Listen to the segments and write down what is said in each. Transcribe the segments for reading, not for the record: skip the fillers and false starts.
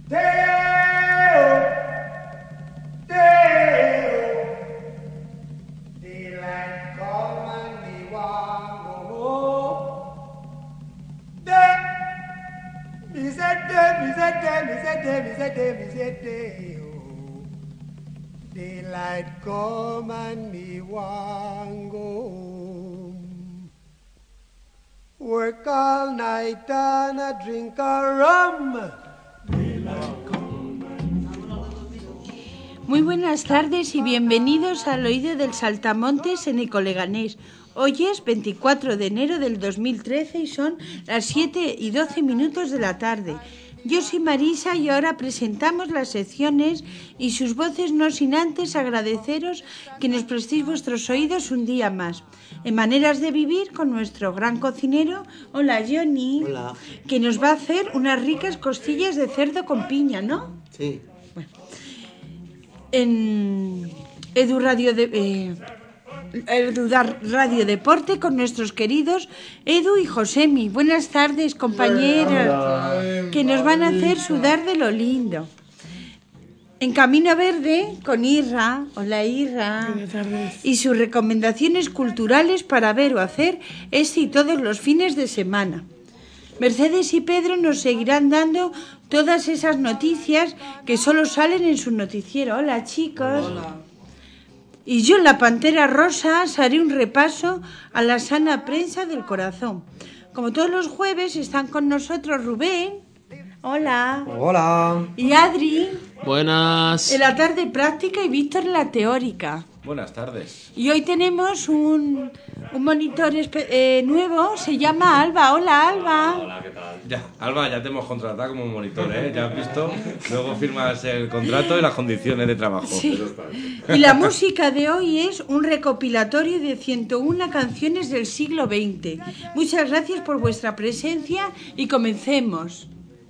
Daylight come and me want go home. Work all night and a drink a rum. Muy buenas tardes y bienvenidos al Oído del Saltamontes en Ecoleganés. Hoy es 24 de enero del 2013 y son las 7:12 de la tarde. Yo soy Marisa y ahora presentamos las secciones y sus voces, no sin antes agradeceros que nos prestéis vuestros oídos un día más. En Maneras de Vivir con nuestro gran cocinero, hola Johnny, hola, que nos va a hacer unas ricas costillas de cerdo con piña, ¿no? Sí. Bueno. En Edu Radio Deporte con nuestros queridos Edu y Josemi. Buenas tardes, compañeros, que nos van a hacer sudar de lo lindo. En Camino Verde con Irra, hola Irra, buenas tardes, y sus recomendaciones culturales para ver o hacer este y todos los fines de semana. Mercedes y Pedro nos seguirán dando todas esas noticias que solo salen en su noticiero. Hola chicos. Hola. Y yo en la Pantera Rosa haré un repaso a la sana prensa del corazón. Como todos los jueves están con nosotros Rubén. Hola. Hola. Y Adri. Buenas. En la tarde práctica y Víctor en la teórica. Buenas tardes. Y hoy tenemos un monitor nuevo, se llama Alba. Hola Alba. Hola, ¿qué tal? Ya, Alba, ya te hemos contratado como monitor, ¿eh? Ya has visto, luego firmas el contrato y las condiciones de trabajo. Sí. Y la música de hoy es un recopilatorio de 101 canciones del siglo XX. Muchas gracias por vuestra presencia y comencemos.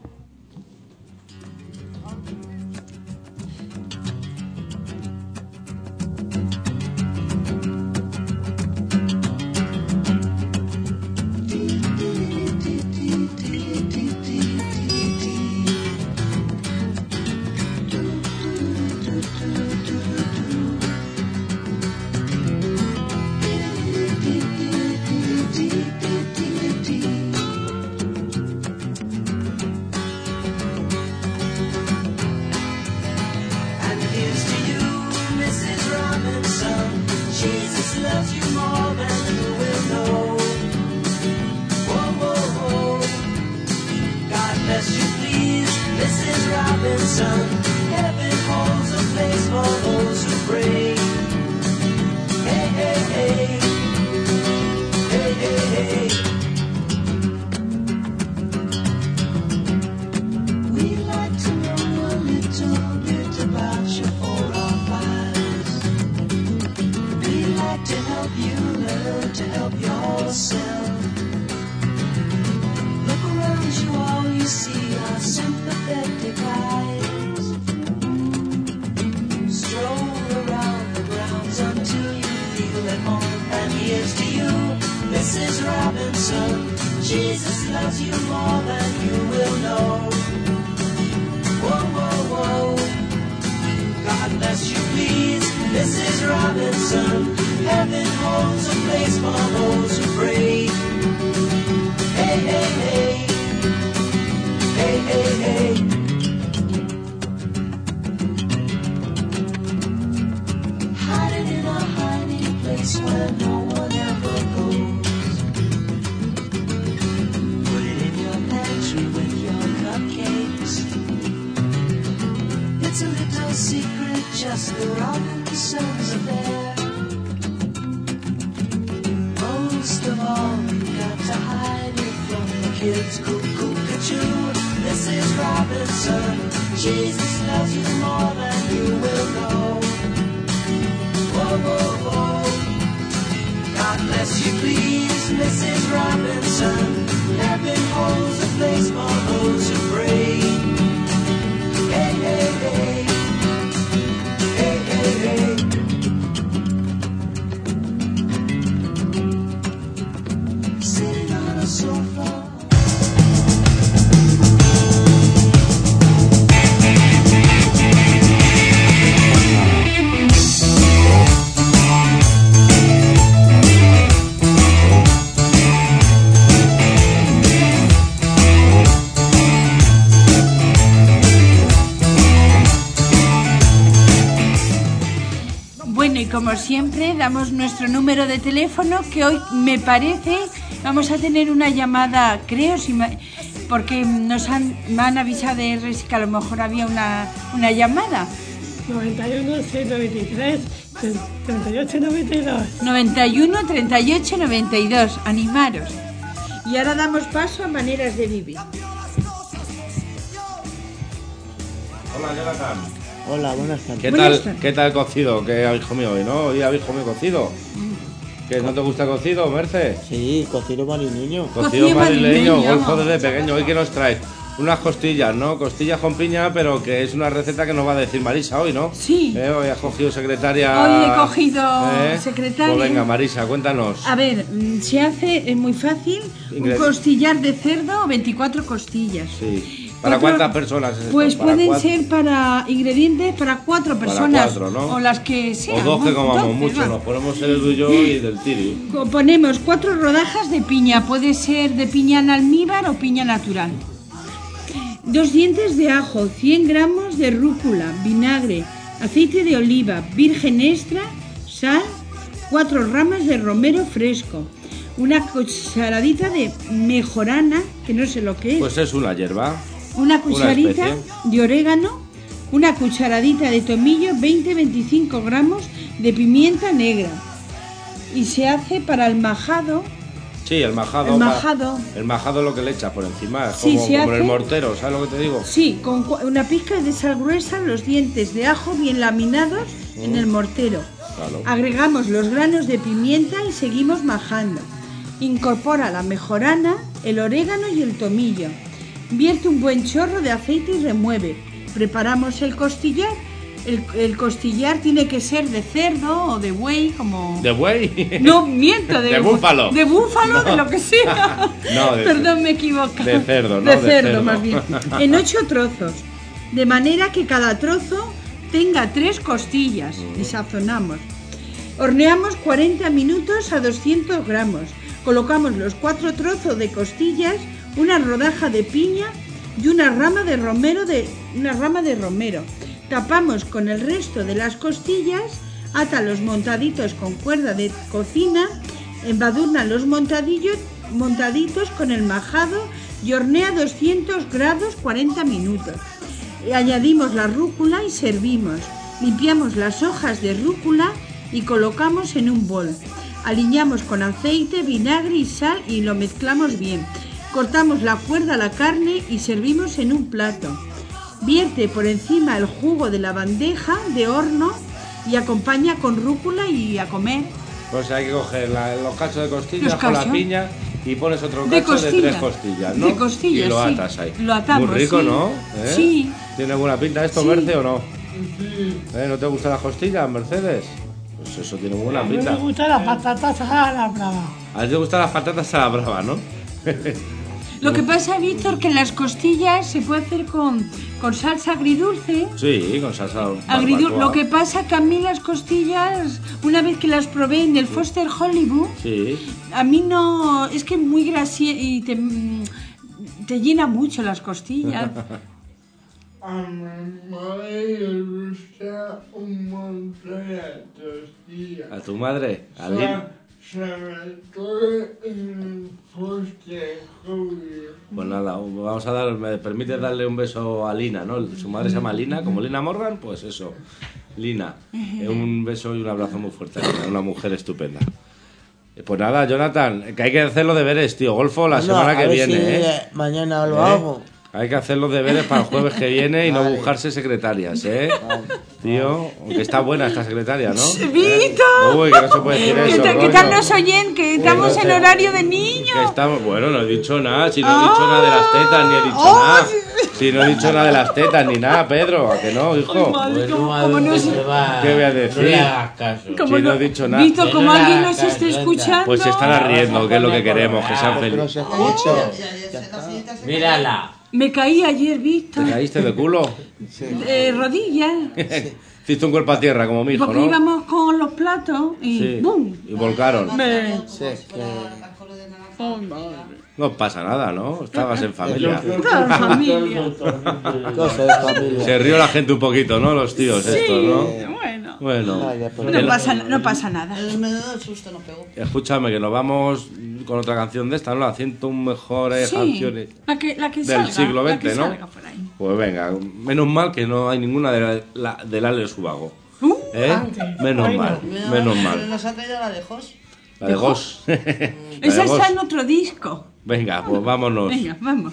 Jesus loves you more than you will know. Whoa, whoa, whoa. God bless you, please, Mrs. Robinson. Heaven holds a place for those who pray. Hey, hey, hey. Hey, hey, hey. Hiding in a hiding place where no one ever goes. It's a little secret, just the Robinsons affair. Most of all, you got to hide it from the kids. Cuckoo-cuckoo, Mrs. Robinson. Jesus loves you more than you will know. Whoa, whoa, whoa. God bless you, please, Mrs. Robinson. Heaven holds a place for those who pray. Hey, hey, hey. Hey, hey, hey. Sitting on a sofa. como siempre, damos nuestro número de teléfono, que hoy me parece vamos a tener una llamada, creo, porque me han avisado de RS que a lo mejor había una llamada. 91 123 38 92. 91 38 92. Animaros. Y ahora damos paso a maneras de vivir. Hola, Jonathan. Hola, buenas tardes. ¿Qué tal el cocido que habéis comido hoy, no? ¿Hoy habéis comido cocido? ¿Que no te gusta el cocido, Merce? Sí, cocido madrileño. Cocido madrileño, madrileño. golfo desde pequeño. ¿Hoy qué nos traes? Unas costillas, ¿no? Costillas con piña, pero que es una receta que nos va a decir Marisa hoy, ¿no? Sí. Hoy has cogido secretaria. Hoy he cogido secretaria. Pues venga, Marisa, cuéntanos. A ver, se hace muy fácil un costillar de cerdo, 24 costillas. Sí. ¿Para cuántas personas es esto? Pues ¿Para pueden cuatro? ser para ingredientes para 4 personas. Para 4, ¿no? O las que sean. O 12 ¿no? comamos 12, mucho, va. nos ponemos el tuyo y del tiri. Ponemos 4 rodajas de piña, puede ser de piña en almíbar o piña natural. 2 dientes de ajo, 100 gramos de rúcula, vinagre, aceite de oliva, virgen extra, sal, 4 ramas de romero fresco, una cucharadita de mejorana, que no sé lo que es, Pues es una hierba. una cucharita especie. de orégano, una cucharadita de tomillo, 20-25 gramos de pimienta negra. Y se hace para el majado. Sí, el majado. El majado. El majado es lo que le echas por encima. Es Sí, como, se como en el hace. mortero, ¿sabes lo que te digo? Sí, con una pizca de sal gruesa, los dientes de ajo bien laminados en el mortero. Claro. Agregamos los granos de pimienta y seguimos majando. Incorpora la mejorana, el orégano y el tomillo. Vierte un buen chorro de aceite y remueve. Preparamos el costillar. El costillar tiene que ser de cerdo o de buey, como... ¿De buey? No, miento, De búfalo. De búfalo, de lo que sea. No, Perdón, me equivoco. de cerdo, ¿no? De De cerdo, cerdo. más bien. En 8 trozos. De manera que cada trozo tenga 3 costillas. Y sazonamos. Horneamos 40 minutos a 200 gramos. Colocamos los 4 trozos de costillas, una rodaja de piña y una rama de romero. Tapamos con el resto de las costillas, ata los montaditos con cuerda de cocina, embadurna los montaditos con el majado y hornea a 200 grados 40 minutos. Añadimos la rúcula y servimos. Limpiamos las hojas de rúcula y colocamos en un bol. Aliñamos con aceite, vinagre y sal y lo mezclamos bien. Cortamos la cuerda a la carne y servimos en un plato. Vierte por encima el jugo de la bandeja de horno y acompaña con rúcula y a comer. Pues hay que coger los cachos de costillas Los con la cachos. piña y pones otro De cacho de costilla. 3 costillas, ¿no? De costillas, y lo sí. atas ahí. Lo atamos, Muy rico, sí. ¿no? Sí. ¿Tiene buena pinta esto, Sí. Merce, o no? ¿No te gustan las costillas, Mercedes? Pues eso tiene buena A mí me pinta. gustan las patatas a la brava. A ti te gustan las patatas a la brava, ¿no? Lo que pasa, Víctor, que las costillas se puede hacer con salsa agridulce. Sí, con salsa barbacoa. Lo que pasa que a mí las costillas, una vez que las probé en el Foster Hollywood, Sí. a mí no... Es que es muy grasiento y te llena mucho las costillas. A mi madre le gusta un montón de tortillas. ¿A tu madre? ¿A Lin? Sobre todo en Foster Hollywood. Pues nada, vamos a dar, me permite darle un beso a Lina, ¿no? Su madre se llama Lina, como Lina Morgan, pues eso, Lina. Un beso y un abrazo muy fuerte a Lina, una mujer estupenda. Pues nada, Jonathan, que hay que hacer los deberes, tío. Golfo la semana a que ver viene, si ¿eh? Mañana lo hago. Hay que hacer los deberes para el jueves que viene y no Vale. buscarse secretarias, ¿eh? Tío, aunque está buena esta secretaria, ¿no? ¡Víctor! Uy, que no se puede decir eso, ¿Qué tal coño. nos oyen? Que estamos no en sé. horario de Que niños. estamos, bueno, no he dicho nada, si no he dicho nada de las tetas, ni he dicho nada. Si no he dicho nada de las tetas, ni nada, Pedro, ¿a que no, hijo? Pues como a no dónde sé- se va. ¿Qué voy a decir? No le hagas caso. Como Si no he dicho nada. Víctor, Que como no le alguien hagas nos esté caso, escuchando... Pues se están riendo, que es lo que queremos, que sean Porque no felices. se escucha. Mírala. Me caí ayer, Víctor. ¿Te caíste de culo? Rodillas. Hiciste un cuerpo a tierra, como mi hijo, Porque ¿no? íbamos con los platos y Sí, ¡bum! y volcaron. Sí, es que... No pasa nada, ¿no? Estabas en familia. Toda la familia. Cosa de familia. Se rió la gente un poquito, ¿no? Los tíos estos, ¿no? Bueno. Bueno, Bueno, Vaya, pues no pasa nada. El menudo el susto no pegó. escúchame, que nos vamos con otra canción de esta, ¿no? Las 101 mejores canciones la que del salga, siglo la que XX, ¿no? salga por ahí. Pues venga, menos mal que no hay ninguna del Alex Ubago. ¿Eh? antes. Menos Ay, mal, no. menos mal. Nos ha traído la de Jos. La de Gos. La Esa de Gos. está en otro disco. Venga, pues vámonos. Venga, vamos.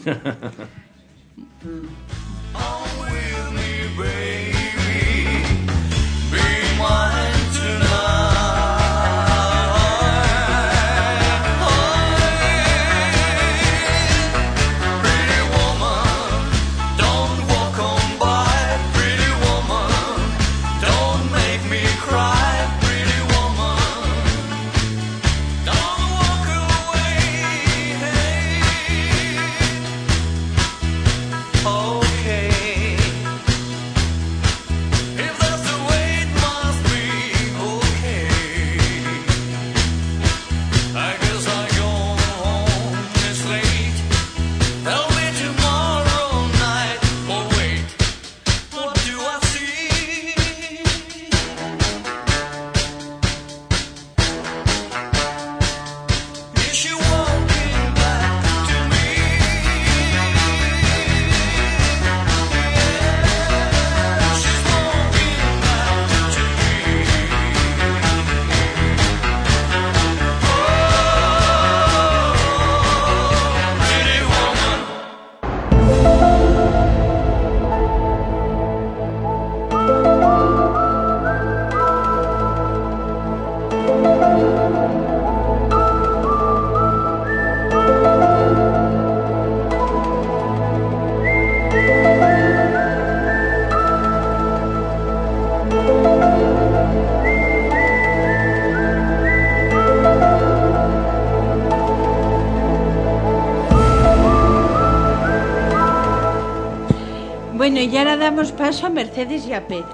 Bueno, y ahora damos paso a Mercedes y a Petra.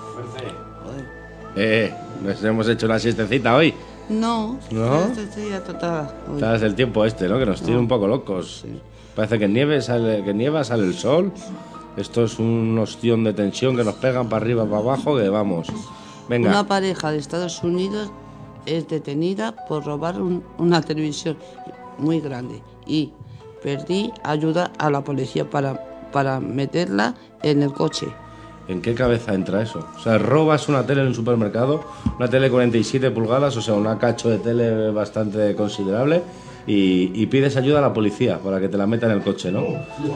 Nos hemos hecho una siestecita hoy. No, ¿No? estoy ya total. Uy. Sabes el tiempo este, ¿no? Que nos tiene un poco locos. Parece que nieva, sale el sol. Esto es un ostión de tensión que nos pegan para arriba, para abajo, que vamos. Venga. Una pareja de Estados Unidos es detenida por robar una televisión muy grande y pedí ayuda a la policía para meterla en el coche. ¿En qué cabeza entra eso? O sea, robas una tele en un supermercado, una tele 47 pulgadas, o sea, una cacho de tele bastante considerable, y pides ayuda a la policía para que te la meta en el coche, ¿no?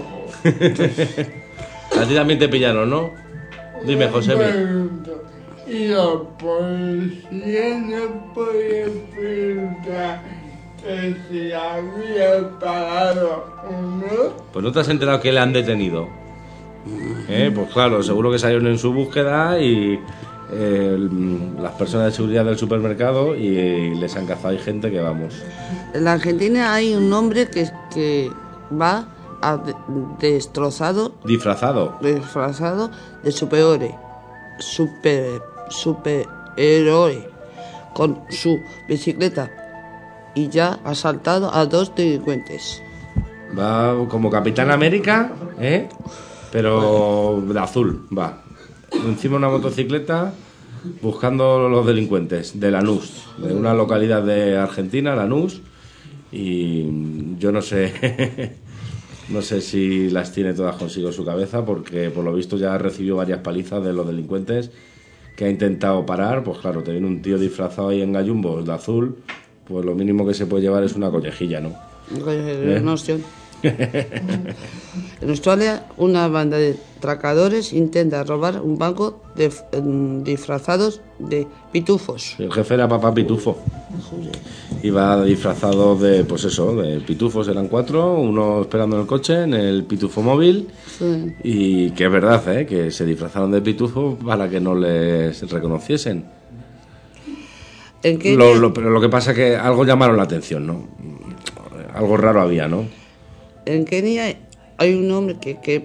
A ti también te pillaron, ¿no? Dime, José. Y la policía no podía preguntar que si había pagado o no. Pues no te has enterado que le han detenido. Pues claro, seguro que salieron en su búsqueda y las personas de seguridad del supermercado y les han cazado. Hay gente que vamos. En la Argentina hay un hombre que va disfrazado de superhéroe con su bicicleta y ya ha asaltado a 2 delincuentes. Va como Capitán América, pero de azul, va. Encima de una motocicleta buscando los delincuentes de Lanús, de una localidad de Argentina, Lanús, y yo no sé no sé si las tiene todas consigo en su cabeza, porque por lo visto ya recibió varias palizas de los delincuentes que ha intentado parar. Pues claro, te viene un tío disfrazado ahí en gallumbos de azul, pues lo mínimo que se puede llevar es una collejilla, ¿no? Una opción. En Australia, una banda de atracadores intenta robar un banco disfrazados de pitufos. El jefe era Papá Pitufo. Iba disfrazado de, pues eso, de pitufos. Eran 4, uno esperando en el coche, en el pitufo móvil. Sí. Y que es verdad, que se disfrazaron de pitufo para que no les reconociesen. ¿En qué Pero lo que pasa es que algo llamaron la atención, ¿no? Algo raro había, ¿no? En Kenia hay un hombre que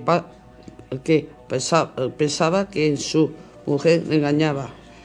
pensaba que su mujer le engañaba.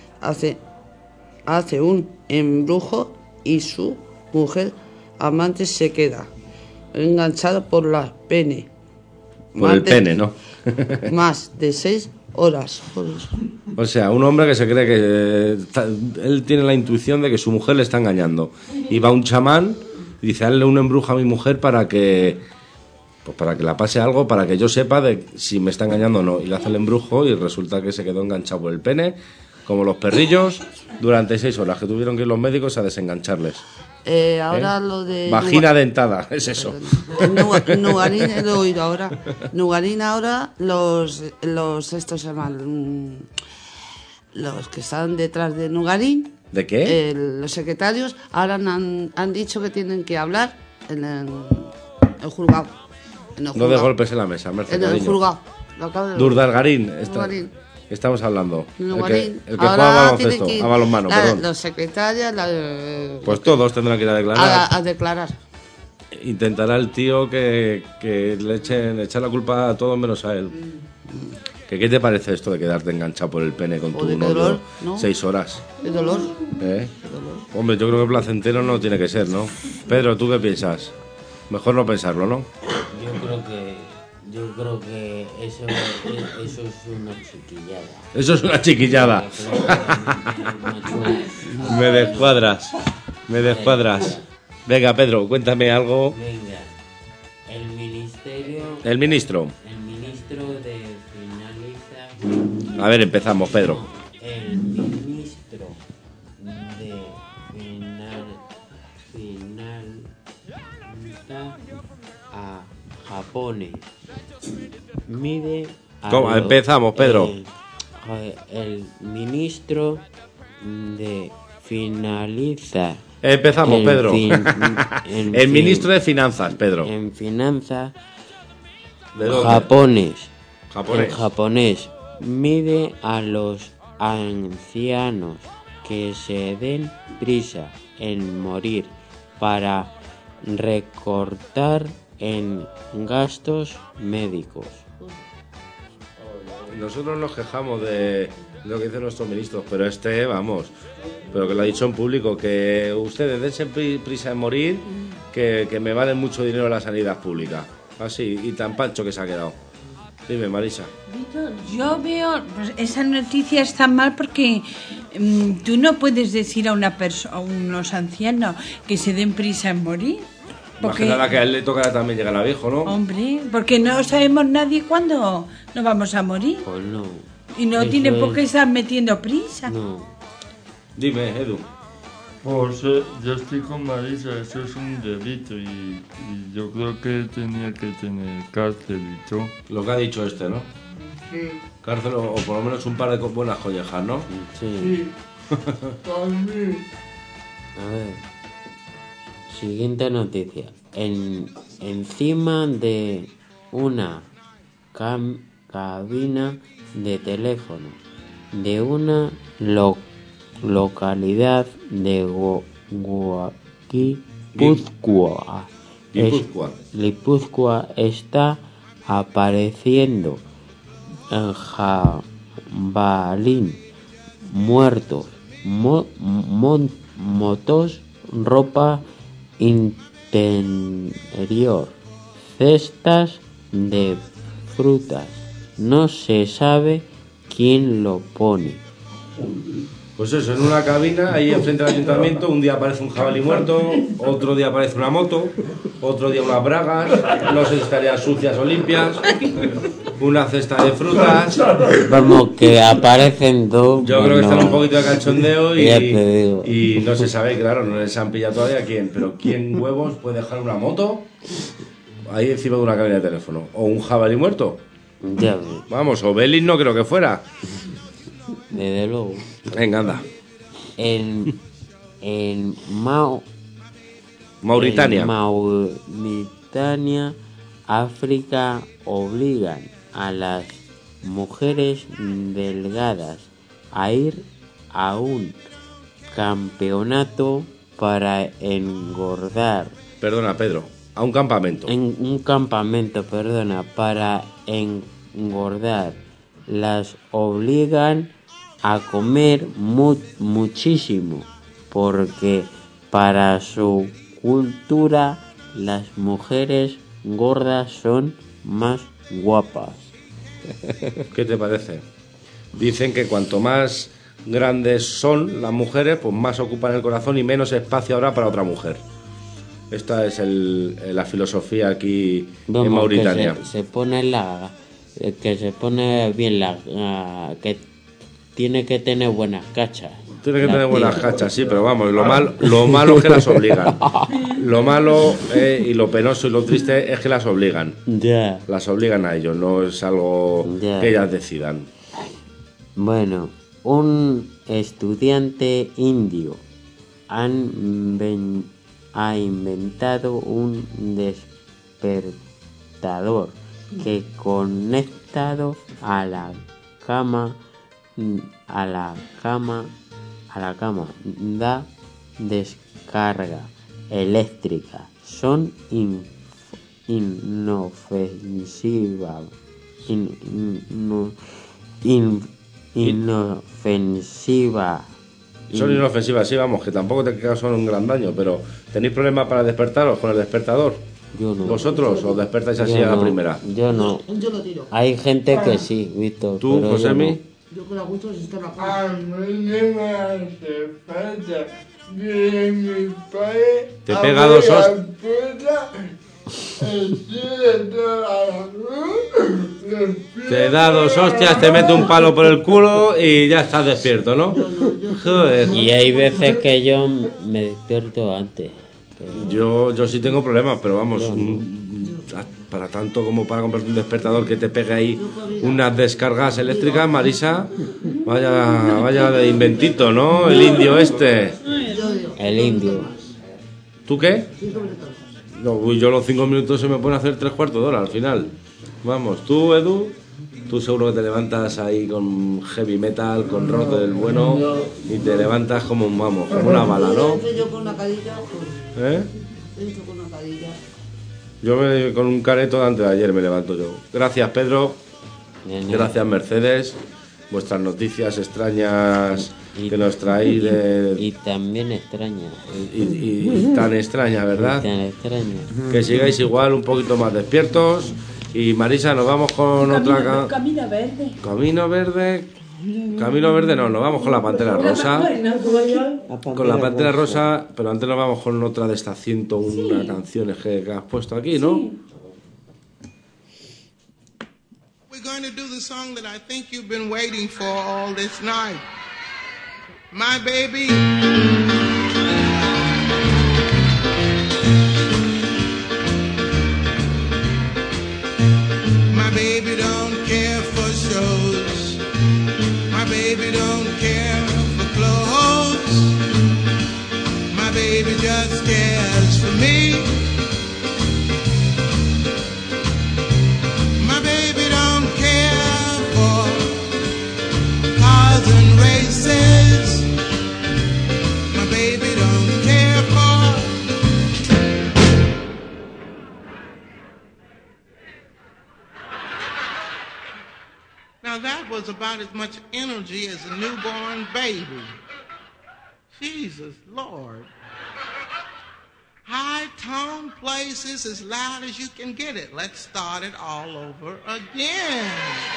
Hace un embrujo y su mujer amante se queda enganchada por la pene. Por el pene, ¿no? Más de 6 horas. O sea, un hombre que se cree que él tiene la intuición de que su mujer le está engañando. Y va un chamán y dice, hazle un embrujo a mi mujer para que la pase algo, para que yo sepa de si me está engañando o no. Y le hace el embrujo y resulta que se quedó enganchado por el pene, como los perrillos, durante 6 horas, que tuvieron que ir los médicos a desengancharles. Ahora lo de... Vagina dentada, es eso. Nugarín, he oído ahora. Nugarín ahora, los estos se llaman... Los que están detrás de Nugarín. ¿De qué? Los secretarios, ahora han dicho que tienen que hablar en el juzgado. No de golpes en la mesa, Mercedes. En el cariño. juzgado. Durdalgarín. Nugarín. Estamos hablando. Nugarín. El que juega a baloncesto, a balonmano, perdón. Los secretarios... Pues todos tendrán que ir a declarar. A declarar. Intentará el tío que le echar la culpa a todos menos a él. ¿Qué te parece esto de quedarte enganchado por el pene con tu novio dolor, ¿no? 6 horas? ¿El dolor? ¿Eh? Hombre, yo creo que placentero no tiene que ser, ¿no? Pedro, ¿tú qué piensas? Mejor no pensarlo, ¿no? Yo creo que eso es una chiquillada. Eso es una chiquillada. Me descuadras. Venga, Pedro, cuéntame algo. Venga, El ministro de Finaliza. A ver, empezamos, Pedro. El ministro de Finaliza a Japón. Mide a ¿Cómo? Empezamos, Pedro. El ministro de Finaliza. Empezamos, Pedro. El ministro de Finanzas, Pedro. En finanzas. ¿De dónde? Japonés mide a los ancianos que se den prisa en morir para recortar en gastos médicos. Nosotros nos quejamos de lo que dicen nuestros ministros, pero pero que lo ha dicho en público, que ustedes dense prisa en morir, que me vale mucho dinero la sanidad pública. Así, y tan pancho que se ha quedado. Dime, Marisa. Yo veo, pues, esa noticia está mal porque tú no puedes decir a unos ancianos que se den prisa en morir. Más que nada que a él le tocará también llegar a viejo, ¿no? Hombre, porque no sabemos nadie cuándo nos vamos a morir. Pues no. Y no Eso tiene por qué es... estar metiendo prisa. No. Dime, Edu. Pues yo estoy con Marisa, eso es un delito y yo creo que tenía que tener cárcel y todo. Lo que ha dicho este, ¿no? Sí. Cárcel o por lo menos un par de buenas collejas, ¿no? Sí. También. A ver. Siguiente noticia. Encima de una cabina de teléfono de una localidad de Guipúzcoa está apareciendo jabalí muertos, motos, ropa interior, cestas de frutas. No se sabe quién lo pone. Pues eso, en una cabina, ahí enfrente del ayuntamiento, un día aparece un jabalí muerto, otro día aparece una moto, otro día unas bragas, no sé si estarían sucias o limpias, una cesta de frutas. Como que aparecen dos. Yo creo que están un poquito de cachondeo Ya te digo. y no se sabe, claro, no les han pillado todavía quién, pero quién huevos puede dejar una moto ahí encima de una cabina de teléfono, o un jabalí muerto. Ya ves. Vamos, o Belis no creo que fuera. Desde luego. Venga, anda. En Mauritania. En Mauritania, África, obligan a las mujeres delgadas a ir a un campeonato para engordar. Perdona, Pedro, a un campamento. Para engordar. Las obligan a comer muchísimo, porque para su cultura las mujeres gordas son más guapas. ¿Qué te parece? dicen que cuanto más grandes son las mujeres, pues más ocupan el corazón y menos espacio habrá para otra mujer. Esta es la filosofía aquí en Mauritania. Que se pone bien que tiene que tener buenas cachas. Tiene que tener buenas cachas, sí, pero vamos, lo malo es que las obligan. Lo malo y lo penoso y lo triste es que las obligan. Ya. Las obligan a ellos, no es algo que ellas decidan. Bueno, un estudiante indio ha inventado un despertador que conectado a la cama da descarga eléctrica. Son inofensivas. Son inofensivas, sí, vamos, que tampoco te causan un gran daño, pero ¿tenéis problemas para despertaros con el despertador? Yo no. ¿Vosotros os despertáis así a la primera? Yo no. Yo lo tiro. Hay gente que sí, Víctor. ¿Tú, Josemi? Yo con la gusto si está en la cama. A mí no me hace falta que mi padre Te pega 2 hostias. Te da 2 hostias, te mete un palo por el culo y ya estás despierto, ¿no? Joder. Y hay veces que yo me despierto antes. Yo sí tengo problemas, pero vamos, para tanto como para comprarte un despertador que te pegue ahí unas descargas eléctricas, Marisa, vaya de inventito, ¿no? El indio este. El indio. ¿Tú qué? No, yo los 5 minutos se me pone a hacer 3/4 de hora al final. Vamos, tú, Edu, tú seguro que te levantas ahí con heavy metal, con rock del bueno, y te levantas como como una bala, ¿no? Yo con una cadilla, ¿Eh? entro con una cadilla. Yo con un careto de antes de ayer me levanto yo. Gracias, Pedro. Gracias, Mercedes. Vuestras noticias extrañas que nos traéis y también extraña. Y tan extraña, ¿verdad? Tan extraña. Que sigáis igual, un poquito más despiertos. Y Marisa, nos vamos con otra... Camino verde. Camino verde... Camino verde no, nos vamos con la Pantera Rosa. Con la Pantera Rosa, pero antes nos vamos con otra de estas 101 canciones que has puesto aquí, ¿no? We're going to do the song that I think you've been waiting for all this night. My baby. My baby don't care for shows. My baby don't care for clothes. My baby just cares for me. My baby don't care for cars and races. My baby don't care for Now that was about as much energy as a newborn baby. Jesus Lord. High tone places as loud as you can get it. Let's start it all over again.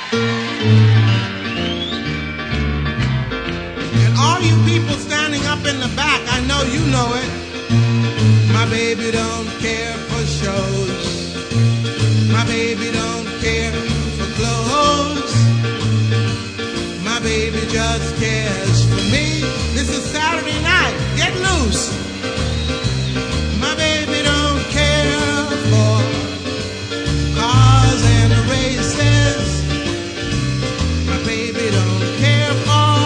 And all you people standing up in the back, I know you know it. My baby don't care for shows. My baby don't care for clothes. My baby just cares for me. This is Saturday night. Get loose. My baby don't care for cars and races. My baby don't care for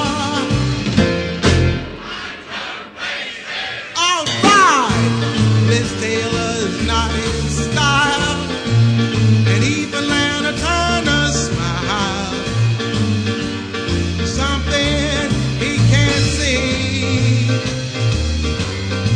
all right. Liz Taylor's not in style, and even Lana Turner smile. Something he can't see.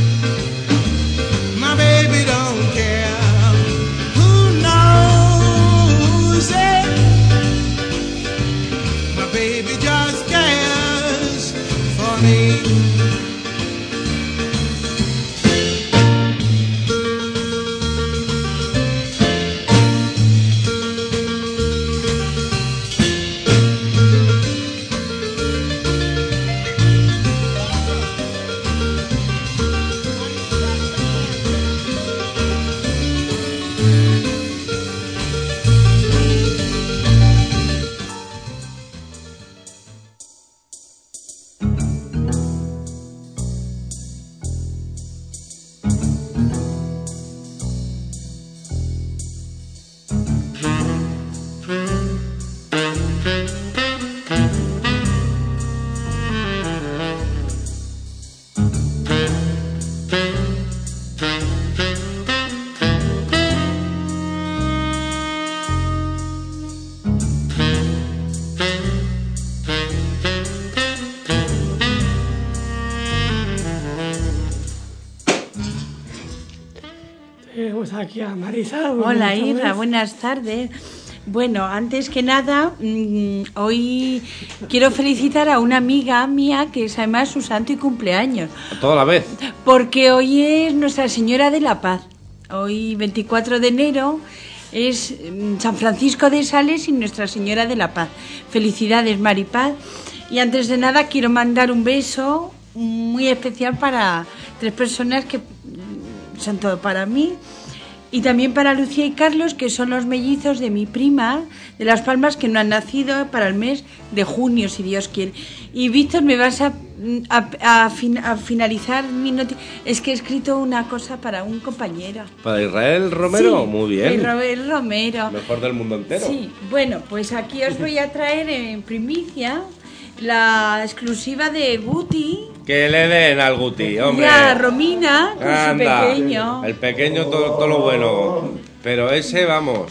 aquí a Marisa. Hola, Irra, buenas tardes. Bueno, antes que nada, hoy quiero felicitar a una amiga mía que es además su santo y cumpleaños. ¿A toda la vez? Porque hoy es Nuestra Señora de la Paz. Hoy, 24 de enero, es San Francisco de Sales y Nuestra Señora de la Paz. Felicidades, Maripaz. Y antes de nada, quiero mandar un beso muy especial para 3 personas que son todo para mí. Y también para Lucía y Carlos, que son los mellizos de mi prima de Las Palmas, que no han nacido para el mes de junio, si Dios quiere. Y Víctor, me vas a finalizar mi noticia. Es que he escrito una cosa para un compañero. ¿Para Israel Romero? Sí, muy bien. Israel Romero. Mejor del mundo entero. Sí, bueno, pues aquí os voy a traer en primicia la exclusiva de Guti. Que le den al Guti, hombre. Ya, Romina, con su pequeño. El pequeño, todo lo bueno. Pero ese, vamos.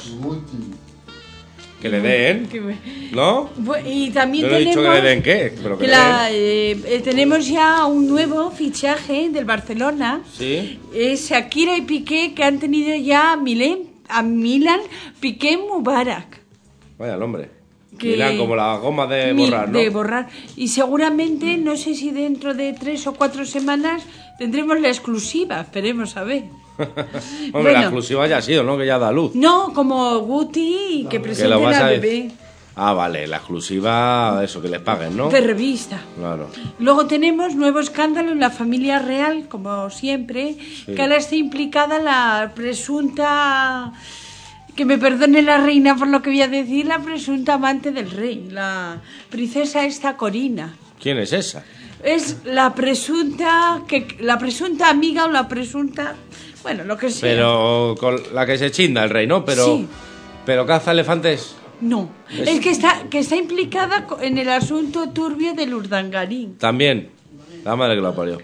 Que le den, ¿no? Y también Yo no he dicho que le den qué, pero que le den. Tenemos ya un nuevo fichaje del Barcelona. Sí. Es Shakira y Piqué, que han tenido ya a Milan Piqué Mubarak. Vaya el hombre. Que Miran como la goma de borrar, ¿no? De borrar. Y seguramente, no sé si dentro de 3 o 4 semanas tendremos la exclusiva. Esperemos a ver. Hombre, Bueno. la exclusiva ya ha sido, ¿no? Que ya da luz. No, como Guti, que presenten lo vas a al decir. bebé. Ah, vale, la exclusiva, eso, que les paguen, ¿no? De revista. Claro. Luego tenemos nuevo escándalo en la familia real, como siempre, Sí. que ahora está implicada la presunta, que me perdone la reina por lo que voy a decir, la presunta amante del rey, la princesa esta Corina. ¿Quién es esa? Es la presunta amiga o la presunta, bueno, lo que sea. Pero con la que se chinda el rey, ¿no? Pero, Sí. pero caza elefantes. No, es que está implicada en el asunto turbio del Urdangarín. También. La madre que lo parió.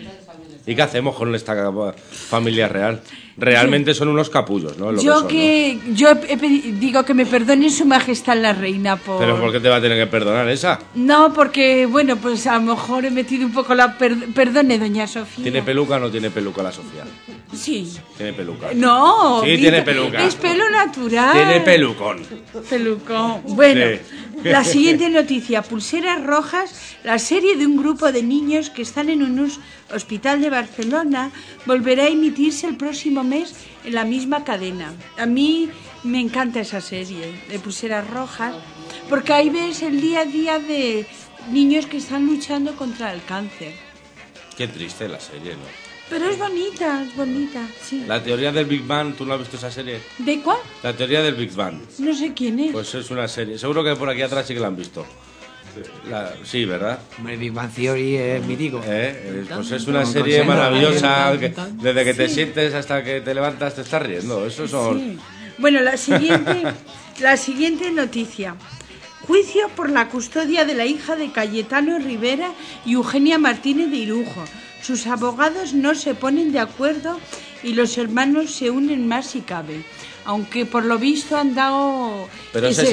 ¿Y qué hacemos con esta familia real? Realmente son unos capullos, ¿no? Es lo Yo son, que yo digo que me perdone su majestad la reina por... ¿no? ¿Pero por qué te va a tener que perdonar esa? No, porque, bueno, pues a lo mejor he metido un poco la... Perdone, doña Sofía. ¿Tiene peluca o no tiene peluca la Sofía? Sí. Tiene peluca. No. Sí, Vita, tiene peluca. Es pelo natural. Tiene pelucón. Pelucón. Bueno, Sí. la siguiente noticia. Pulseras rojas. La serie de un grupo de niños que están en un hospital de Barcelona volverá a emitirse el próximo mes en la misma cadena. A mí me encanta esa serie de Pulseras rojas porque ahí ves el día a día de niños que están luchando contra el cáncer. Qué triste la serie, ¿no? Pero es bonita, sí. La teoría del Big Bang, ¿tú no has visto esa serie? ¿De cuál? La teoría del Big Bang. No sé quién es. Pues es una serie. Seguro que por aquí atrás sí que la han visto. Sí, ¿verdad? Hombre, Big Bang Theory es mítico. Pues es una serie maravillosa. Desde que te sientes hasta que te levantas te estás riendo. Eso son... Sí. Bueno, la siguiente noticia. Juicio por la custodia de la hija de Cayetano Rivera y Eugenia Martínez de Irujo. Sus abogados no se ponen de acuerdo y los hermanos se unen más si cabe. Aunque por lo visto han dado... Pero ese es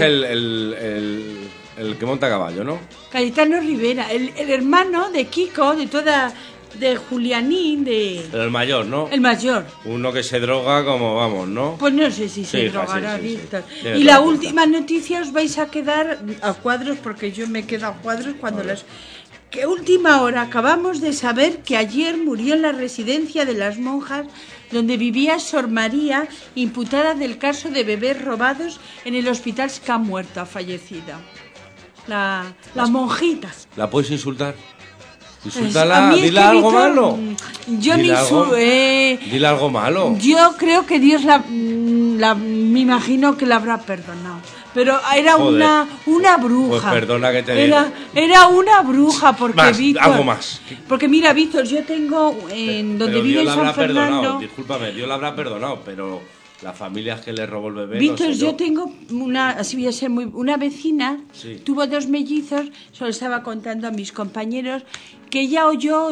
el que monta a caballo, ¿no? Cayetano Rivera, el hermano de Kiko, de Julianín, Pero el mayor, ¿no? el mayor. Uno que se droga como vamos, ¿no? Pues no sé si se Sí, hija, drogará, sí, sí, sí. Víctor. Tiene Y toda la la última noticia os vais a quedar a cuadros, porque yo me quedo a cuadros cuando las... Que última hora, acabamos de saber que ayer murió en la residencia de las monjas donde vivía Sor María, imputada del caso de bebés robados en el hospital que ha muerto, ha fallecido. La monjita. ¿La puedes insultar? Pues, Insúltala, a mí es dile que algo Víctor, malo. Yo Dile ni algo- su... Dile algo malo. Yo creo que Dios me imagino que la habrá perdonado. Pero era Joder. una bruja. Pues perdona que te diga. Era una bruja porque Más, Víctor... algo más. Porque mira, Víctor, yo tengo en donde Pero vive Dios la en San habrá perdonado, Fernando... discúlpame, Dios la habrá perdonado, pero las familias que le robó el bebé, Víctor, no sé yo tengo así voy a ser una vecina, Sí. tuvo 2 mellizos, solo estaba contando a mis compañeros, que ella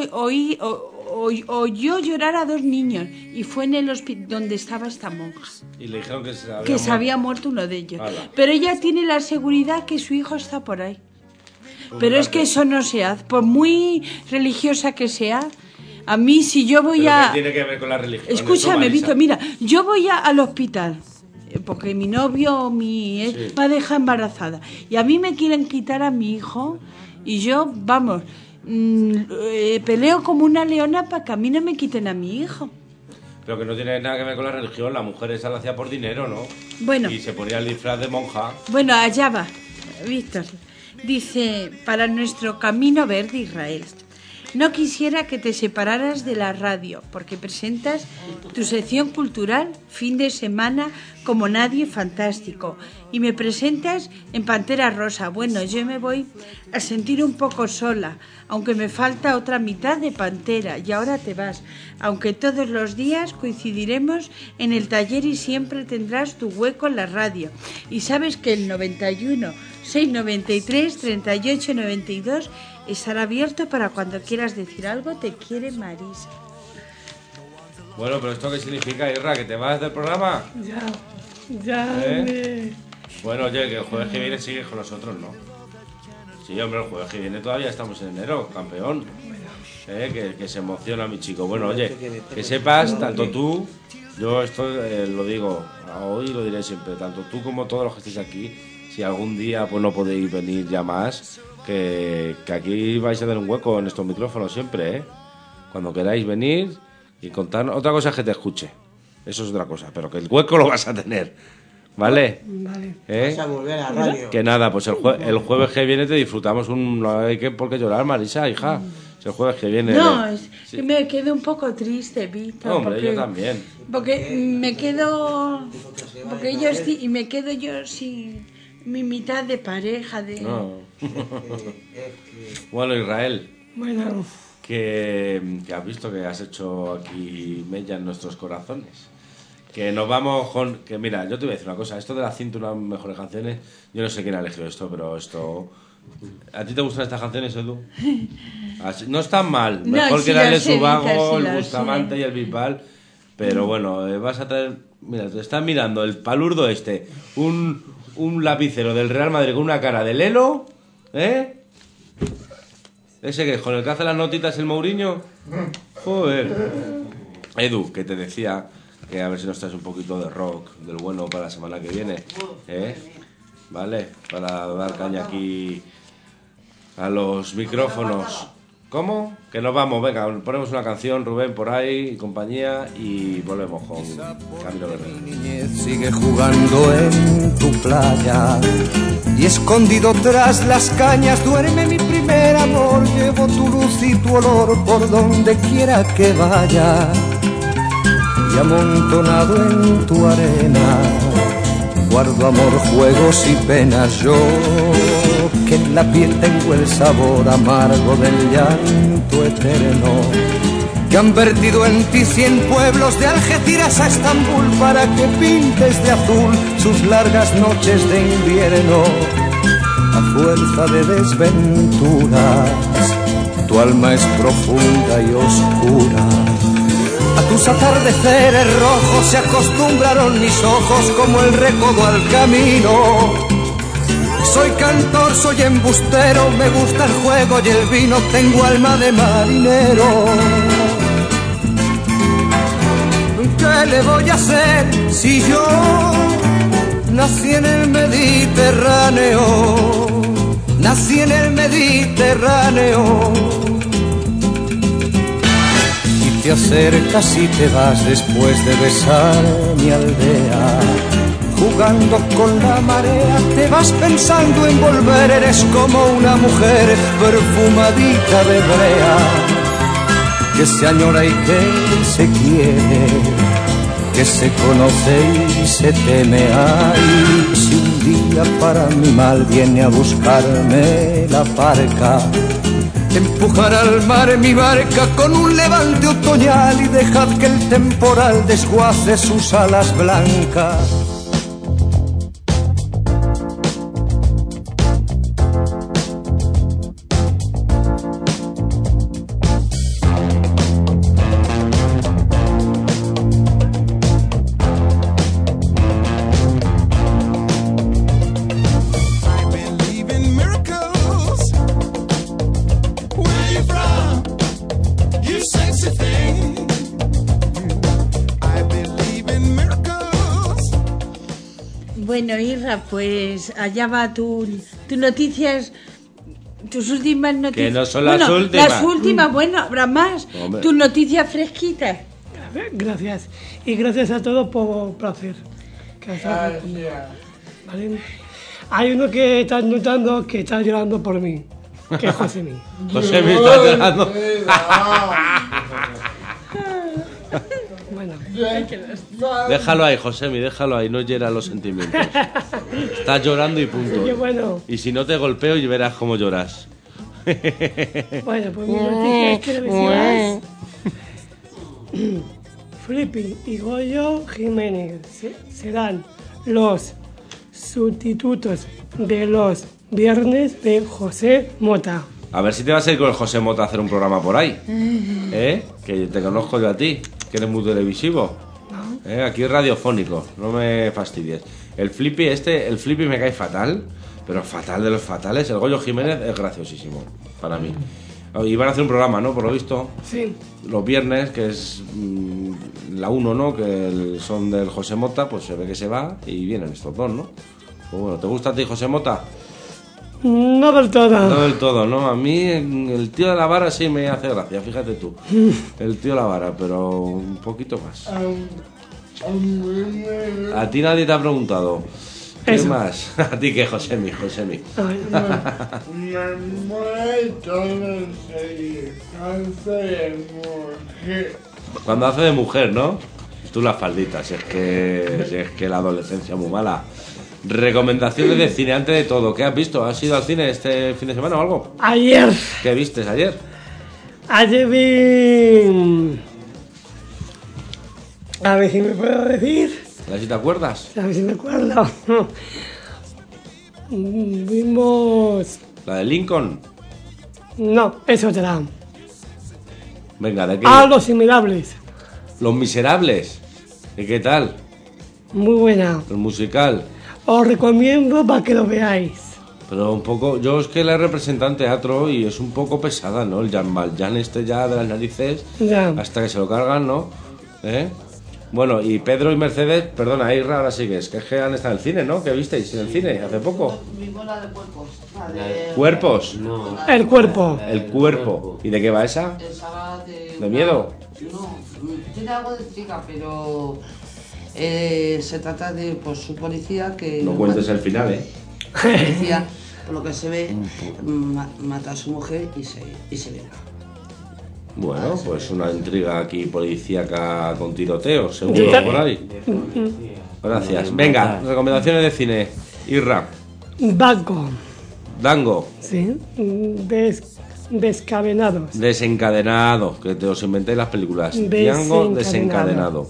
oyó llorar a 2 niños y fue en el hospital donde estaba esta monja, Y le dijeron que se había muerto uno de ellos. Ala. Pero ella tiene la seguridad que su hijo está por ahí. Pero es que eso no se hace, por muy religiosa que sea, A mí, si yo voy ¿Pero a... qué tiene que ver con la religión? Escúchame, Eso, Marisa. Víctor, mira, yo voy al hospital porque mi novio Sí. me ha dejado embarazada y a mí me quieren quitar a mi hijo y yo, vamos, peleo como una leona para que a mí no me quiten a mi hijo. Pero que no tiene nada que ver con la religión. La mujer esa la hacía por dinero, ¿no? Bueno. Y se ponía el disfraz de monja. Bueno, allá va, Víctor. Dice, para nuestro camino verde, Israel. No quisiera que te separaras de la radio, porque presentas tu sección cultural fin de semana como nadie, fantástico. Y me presentas en Pantera Rosa. Bueno, yo me voy a sentir un poco sola, aunque me falta otra mitad de Pantera. Y ahora te vas, aunque todos los días coincidiremos en el taller y siempre tendrás tu hueco en la radio. Y sabes que el 91 693 38 92 estará abierto para cuando quieras decir algo. Te quiere Marisa. Bueno, pero ¿esto qué significa, Irra? ¿Que te vas del programa? Bueno, oye, que el jueves que viene sigues con nosotros, ¿no? Sí, hombre, el jueves que viene todavía estamos en enero, campeón. Que se emociona mi chico. Bueno, oye, que sepas, tanto tú, yo esto lo digo, hoy lo diré siempre, tanto tú como todos los que estéis aquí, si algún día pues no podéis venir ya más, que aquí vais a tener un hueco en estos micrófonos siempre, ¿eh? Cuando queráis venir y contar. Otra cosa es que te escuche, eso es otra cosa, pero que el hueco lo vas a tener, ¿vale? Vale. Vas a volver a la radio. Que nada, pues el jueves que viene te disfrutamos no hay que por qué llorar, Marisa, hija. Es el jueves que viene. No, es que me quedo un poco triste, Víctor. Hombre, yo también. Porque me quedo... Porque me quedo yo sin mi mitad de pareja de... No. Bueno, Israel. Bueno. Que has visto que has hecho aquí mella en nuestros corazones. Que nos vamos con... Que mira, yo te voy a decir una cosa. Esto de las 101 mejores canciones, yo no sé quién ha elegido esto, pero esto... ¿A ti te gustan estas canciones, Edu? No están mal. Mejor sí, que darle las sé, Subago, sí, el Bustamante y el Bisbal. Pero bueno, vas a tener... Mira, te están mirando el palurdo este. Un lapicero del Real Madrid con una cara de Lelo, ¿eh? Ese que es con el que hace las notitas el Mourinho. Joder. Edu, que te decía que a ver si nos traes un poquito de rock del bueno para la semana que viene, ¿eh? Vale, para dar caña aquí a los micrófonos. ¿Cómo? Que nos vamos, venga, ponemos una canción, Rubén, por ahí, y compañía, y volvemos con Camilo Guerrero. Mi niñez sigue jugando en tu playa, y escondido tras las cañas duerme mi primer amor. Llevo tu luz y tu olor por donde quiera que vaya, y amontonado en tu arena guardo amor, juegos y penas. Yo que en la piel tengo el sabor amargo del llanto eterno, que han vertido en ti 100 pueblos de Algeciras a Estambul para que pintes de azul sus largas noches de invierno. A fuerza de desventuras tu alma es profunda y oscura. A tus atardeceres rojos se acostumbraron mis ojos como el recodo al camino. Soy cantor, soy embustero, me gusta el juego y el vino, tengo alma de marinero. ¿Qué le voy a hacer si yo nací en el Mediterráneo? Nací en el Mediterráneo. Te acercas y te vas después de besar mi aldea. Jugando con la marea te vas pensando en volver. Eres como una mujer perfumadita de brea, que se añora y que se quiere, que se conoce y se teme. Ay, si un día para mi mal viene a buscarme la barca, empujar al mar mi barca con un levante otoñal y dejad que el temporal desguace sus alas blancas. Sexy Bueno, Irra, pues allá va tus noticias, tus últimas noticias. Que no son las últimas. Las últimas, bueno, habrá más. Hombre. Tus noticias fresquitas. Gracias. Y gracias a todos por hacer. ¿Vale? Hay uno que está notando que está llorando por mí, que es Josemi. Josemi está llorando. Bueno. Déjalo ahí, Josemi, déjalo ahí, no hiera los sentimientos. Estás llorando y punto. Qué bueno. Y si no te golpeo y verás cómo lloras. Bueno, pues mi noticia es televisivas. Flippy y Goyo Jiménez serán los sustitutos de los viernes de José Mota. A ver si te vas a ir con el José Mota a hacer un programa por ahí. Que te conozco yo a ti, que eres muy televisivo. Aquí es radiofónico, no me fastidies. El Flippy me cae fatal, pero fatal de los fatales. El Goyo Jiménez es graciosísimo, para mí. Y van a hacer un programa, ¿no? Por lo visto. Sí. Los viernes, que es la 1, ¿no? Que son del José Mota, pues se ve que se va y vienen estos dos, ¿no? Pues bueno, ¿te gusta a ti José Mota? No del todo. No del todo, ¿no? A mí el tío de la vara sí me hace gracia, fíjate tú. El tío de la vara, pero un poquito más. A ti nadie te ha preguntado. ¿Qué Eso. más? A ti que Josemi. Ay, Me muerto en serio, Cuando hace de mujer, ¿no? Tú las falditas, si es que la adolescencia es muy mala. Recomendaciones de cine antes de todo. ¿Qué has visto? ¿Has ido al cine este fin de semana o algo? Ayer. ¿Qué vistes ayer? Ayer vi... A ver si me puedo decir. A ver si te acuerdas. A ver si me acuerdo. Vimos... La de Lincoln. No, es otra. Venga, ¿de qué? Los Inmirables. Los Miserables. ¿Y qué tal? Muy buena. El musical. Os recomiendo para que lo veáis. Pero un poco... Yo es que la he representado en teatro y es un poco pesada, ¿no? El Jean Valjean este ya de las narices. Ya. Hasta que se lo cargan, ¿no? Bueno, y Pedro y Mercedes... Perdona, Irra, ahora sigues. Que es que han estado en el cine, ¿no? ¿Qué visteis en el cine hace poco? Vimos la de Cuerpos. La de... ¿Cuerpos? No. El cuerpo. El cuerpo. ¿Y de qué va esa? Esa va de... ¿De miedo? No, tiene algo de chica, pero... se trata de pues, un policía que... No cuentes el final, Policía, por lo que se ve, mata a su mujer y se venga. Bueno, pues una intriga aquí policíaca con tiroteos, seguro, por ahí. Gracias. Venga, recomendaciones de cine. Irra. Banco. Dango. Sí. Descadenados. Desencadenado, que te os inventéis las películas. Django desencadenado.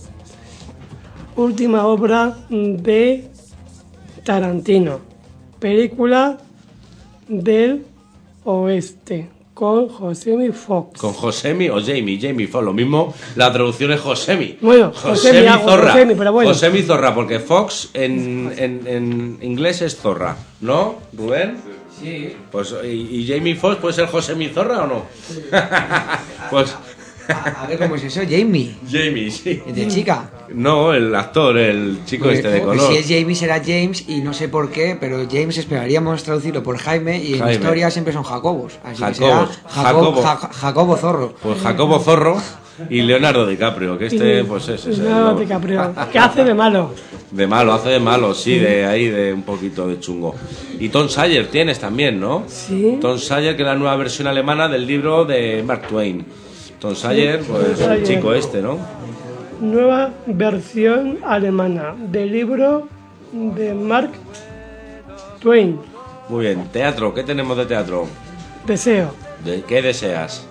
Última obra de Tarantino. Película del oeste. Con Josemi Fox. Con Josemi o Jamie Foxx, lo mismo, la traducción es Josemi. Bueno, Josemi Zorra. Josemi, pero bueno. Josemi Zorra, porque Fox en inglés es Zorra, ¿no, Rubén? Sí. Pues, ¿y Jamie Foxx puede ser Josemi Zorra o no? Pues... A ver cómo es eso, Jamie. Jamie, sí. ¿De chica? No, el actor, el chico Pues, este de pues color. si es Jamie será James y no sé por qué, pero James esperaríamos traducirlo por Jaime y en Jaime. historia siempre son Jacobos. Así Jacobos. que será Jacobo. Jacobo Zorro. Pues Jacobo Zorro y Leonardo DiCaprio, que este pues es Leonardo DiCaprio, que hace de malo. De malo, hace de malo, sí, de ahí de un poquito de chungo. Y Tom Sawyer tienes también, ¿no? Sí. Tom Sawyer, que es la nueva versión alemana del libro de Mark Twain. Tom Sawyer, pues Tom el Sawyer. chico este, ¿no? Nueva versión alemana del libro de Mark Twain. Muy bien, teatro, ¿qué tenemos de teatro? Deseo. ¿De qué deseas?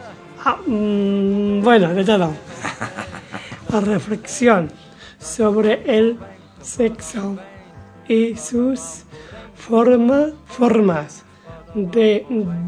Bueno, de todo. La reflexión sobre el sexo y sus formas de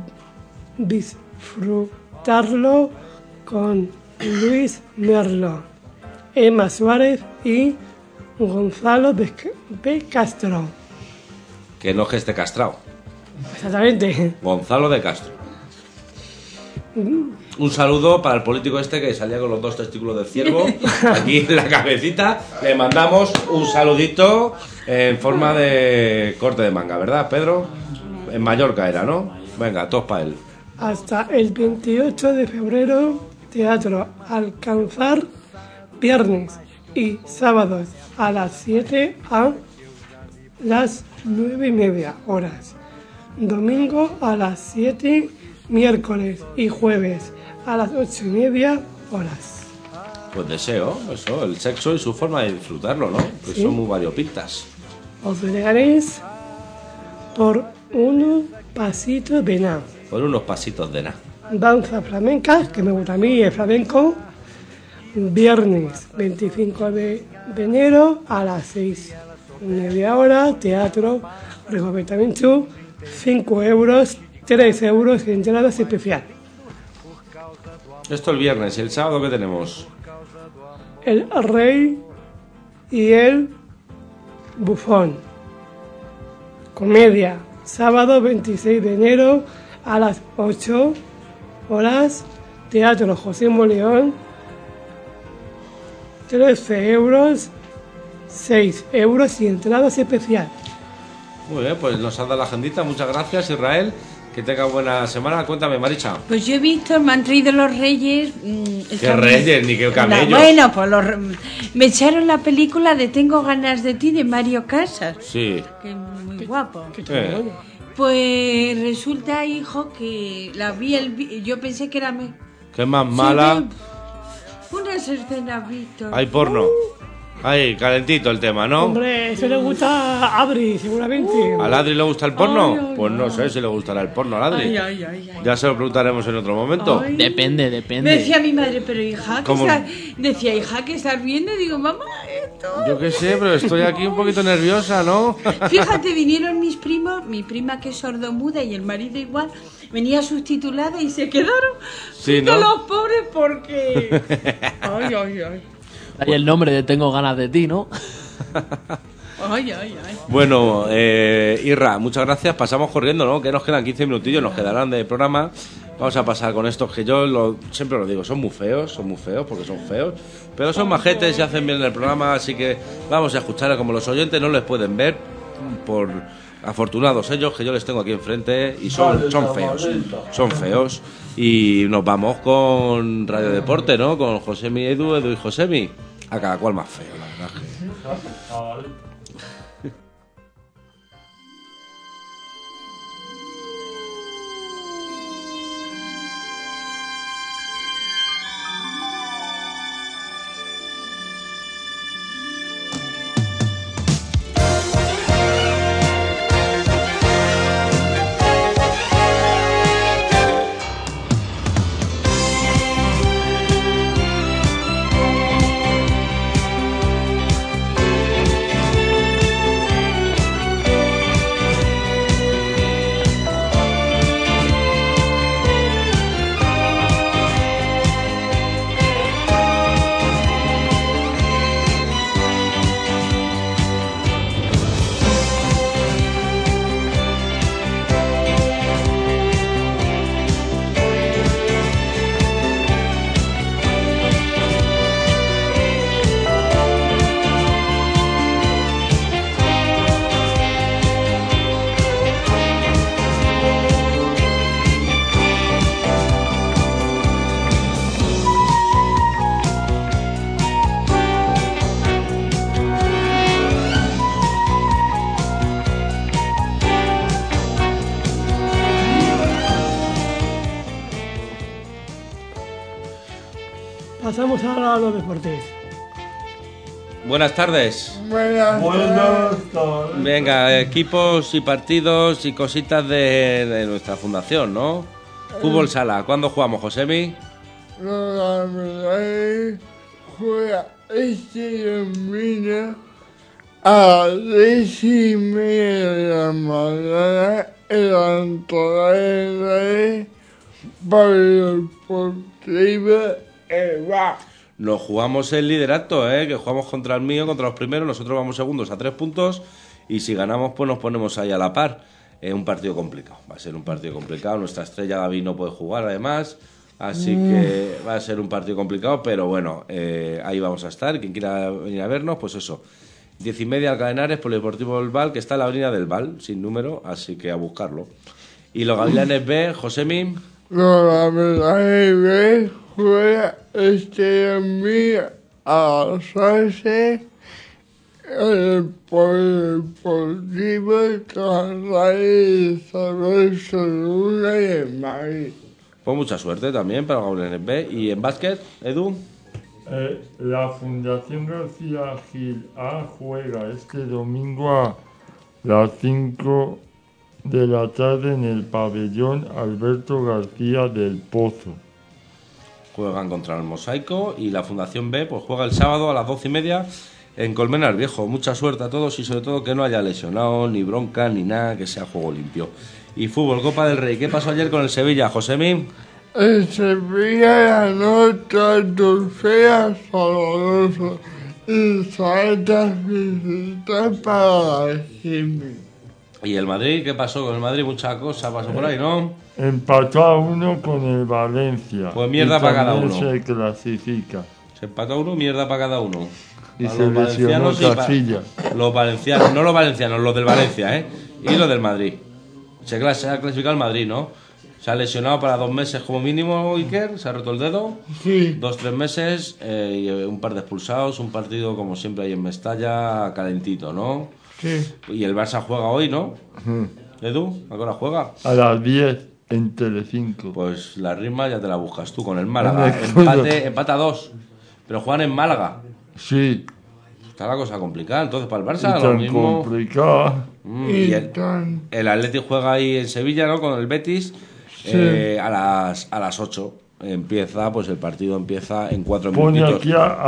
disfrutarlo con Luis Merlo, Emma Suárez y Gonzalo de Castro. Que no que esté castrado. Exactamente. Gonzalo de Castro. Un saludo para el político este que salía con los 2 testículos del ciervo aquí en la cabecita. Le mandamos un saludito en forma de corte de manga, ¿verdad, Pedro? En Mallorca era, ¿no? Venga, todos para él. Hasta el 28 de febrero, Teatro Alcanzar, viernes y sábados a las 7 a las 9:30 horas. Domingo a las 7, miércoles y jueves a las 8:30 horas. Pues deseo, eso, el sexo y su forma de disfrutarlo, ¿no? Que Sí. son muy variopintas. Os delegaréis por unos pasitos de nada. Por unos pasitos de nada. Danza flamenca, que me gusta a mí, el flamenco. Viernes 25 de enero a las 6:30 horas. Teatro Rigoberta Menchú, 5 euros, 3 euros, entradas especial. Esto el viernes. ¿Y el sábado qué tenemos? El Rey y el Bufón. Comedia. Sábado 26 de enero a las 8 horas. Teatro José Moleón. 13 euros, 6 euros y entradas especial. Muy bien, pues nos ha dado la agendita. Muchas gracias, Israel. Que tenga buena semana. Cuéntame, Maricha. Pues yo he visto, me han traído los reyes. ¿Qué reyes ni qué camellos? No, bueno, pues me echaron la película de Tengo ganas de ti de Mario Casas. Sí. Que es muy guapo. Eh. Pues resulta, hijo, que la vi yo pensé que era ¿Qué más mala? unas escenas, Víctor. Hay porno. Ay, calentito el tema, ¿no? Hombre, eso le gusta a Adri, seguramente. ¿A Adri le gusta el porno? Ay, ay, Pues no sé si le gustará el porno a Adri. Ay, ay, ay, ay. Ya se lo preguntaremos en otro momento. Ay. Depende. Me decía mi madre, pero hija, ¿Cómo? decía, hija, ¿qué estás viendo? Y digo, mamá, esto. Yo qué sé, pero estoy aquí un poquito nerviosa, ¿no? Fíjate, vinieron mis primos, mi prima que es sordomuda y el marido igual, venía subtitulada y se quedaron Sí, viendo ¿no? los pobres porque... Ay, ay, ay. Hay el nombre de Tengo ganas de ti, ¿no? Ay, ay, ay. Bueno, Irra, muchas gracias. Pasamos corriendo, ¿no? Que nos quedan 15 minutillos, nos quedarán de programa. Vamos a pasar con estos que yo siempre lo digo, son muy feos porque son feos, pero son majetes y hacen bien el programa, así que vamos a escuchar. Como los oyentes no les pueden ver, por afortunados ellos, que yo les tengo aquí enfrente, y son feos. Y nos vamos con Radio Deporte, ¿no? Con Josemi, Edu y Josemi. A cada cual más feo, la verdad. Pasamos ahora a los deportes. Buenas tardes. Buenas tardes. Venga, equipos y partidos y cositas de nuestra fundación, ¿no? Fútbol sala, ¿cuándo jugamos, Josemi? La verdad juega este domingo a las 10:30 de la mañana en la entrada de Polideportiva Eva. Nos jugamos el liderato, que jugamos contra el mío, contra los primeros, nosotros vamos segundos a 3 puntos y si ganamos pues nos ponemos ahí a la par. Es un partido complicado, va a ser un partido complicado, nuestra estrella David no puede jugar además, Así que va a ser un partido complicado, pero bueno, ahí vamos a estar. Quien quiera venir a vernos, pues eso. 10:30 Alcalá de Henares, Polideportivo del Val, que está en la avenida del Val, sin número, así que a buscarlo. Y los Gavilanes B, Josemi. Los Gavilanes B juega este domingo a las 11 en el Polideportivo de Luna y en Madrid. Pues mucha suerte también para los Gavilanes B. ¿Y en básquet, Edu? La Fundación García Gil A juega este domingo a las 5 de la tarde en el pabellón Alberto García del Pozo. Juegan contra el Mosaico y la Fundación B pues juega el sábado a las 12:30 en Colmenar Viejo. Mucha suerte a todos y sobre todo que no haya lesionado, ni bronca, ni nada, que sea juego limpio. Y fútbol, Copa del Rey. ¿Qué pasó ayer con el Sevilla, Josemi? El Sevilla ganó tanto feas doloroso y faltas visitas para la Jimmy. ¿Y el Madrid? ¿Qué pasó con el Madrid? Mucha cosa pasó por ahí, ¿no? Empató a 1 con el Valencia. Pues mierda para cada uno. Se clasifica. Se empató a 1, mierda para cada uno. Y se lesionó Casillas. Los valencianos, no los valencianos, los del Valencia, ¿eh? Y los del Madrid. Se ha clasificado el Madrid, ¿no? Se ha lesionado para 2 meses como mínimo, Iker, se ha roto el dedo. Sí. 2-3 meses, y un par de expulsados, un partido como siempre ahí en Mestalla, calentito, ¿no? Sí. Y el Barça juega hoy, ¿no? Edu, ¿a qué hora juega? A las 10 en Telecinco. Pues la rima ya te la buscas tú con el Málaga. Empate a 2, pero juegan en Málaga. Sí. Está la cosa complicada, entonces para el Barça Y lo tan mismo. complicada. Y el Athletic juega ahí en Sevilla, ¿no? Con el Betis. Sí. A las 8 empieza, pues el partido empieza en 4 Pone minutitos. aquí a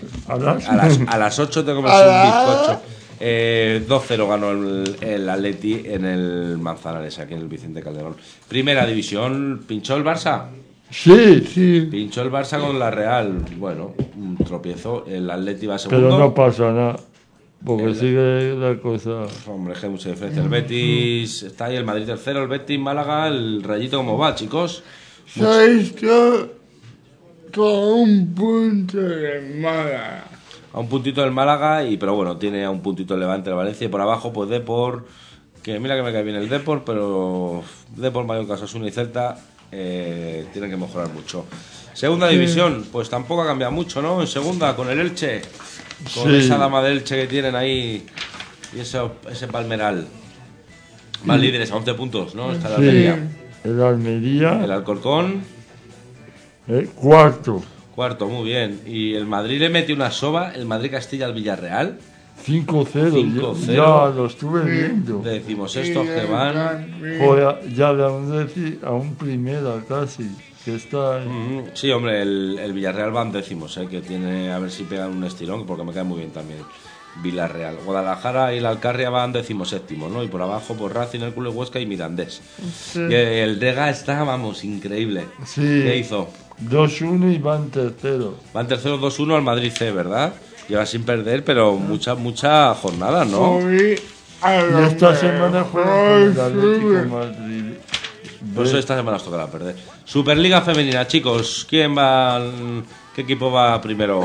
las 8 te comes un bizcocho. 2-0 ganó el Atleti en el Manzanares, aquí en el Vicente Calderón. Primera división, ¿pinchó el Barça? Sí. Pinchó el Barça con la Real. Bueno, un tropiezo. El Atleti va segundo. Pero no pasa nada. Porque sigue la cosa. Hombre, que hay mucha diferencia. El Betis está ahí, el Madrid tercero, el Betis, Málaga, el Rayito, ¿cómo va, chicos? Se ha visto con un punto de Málaga. A un puntito del Málaga, pero bueno, tiene a un puntito el Levante, el Valencia, y por abajo, pues Depor, que mira que me cae bien el Depor, pero Depor, Mallorca, Osasuna y Celta tienen que mejorar mucho. Segunda división, pues tampoco ha cambiado mucho, ¿no? En segunda, con el Elche, con esa dama del Elche que tienen ahí, y ese Palmeral. Más líderes, a 11 puntos, ¿no? Está el Almería. El Almería. El Alcorcón. Cuarto, muy bien. Y el Madrid le metió una soba, el Madrid-Castilla al Villarreal. 5-0. Ya lo estuve viendo. Decimosextos que van. Joder, ya le a un primera casi. Que está Sí, hombre, el Villarreal van décimos, que tiene, a ver si pegan un estirón, porque me cae muy bien también Villarreal. Guadalajara y el Alcarria van 17º, ¿no? Y por abajo, por Racing, Hércules, Huesca y Mirandés. Sí. Y el Dega está, vamos, increíble. Sí. ¿Qué hizo? 2-1 y van tercero. Van tercero 2-1 al Madrid C, ¿verdad? Lleva sin perder, pero mucha jornada, ¿no? Y esta semana juega con el Atlético de Madrid. Por eso esta semana os tocará perder. Superliga femenina, chicos. ¿Quién va? ¿Qué equipo va primero?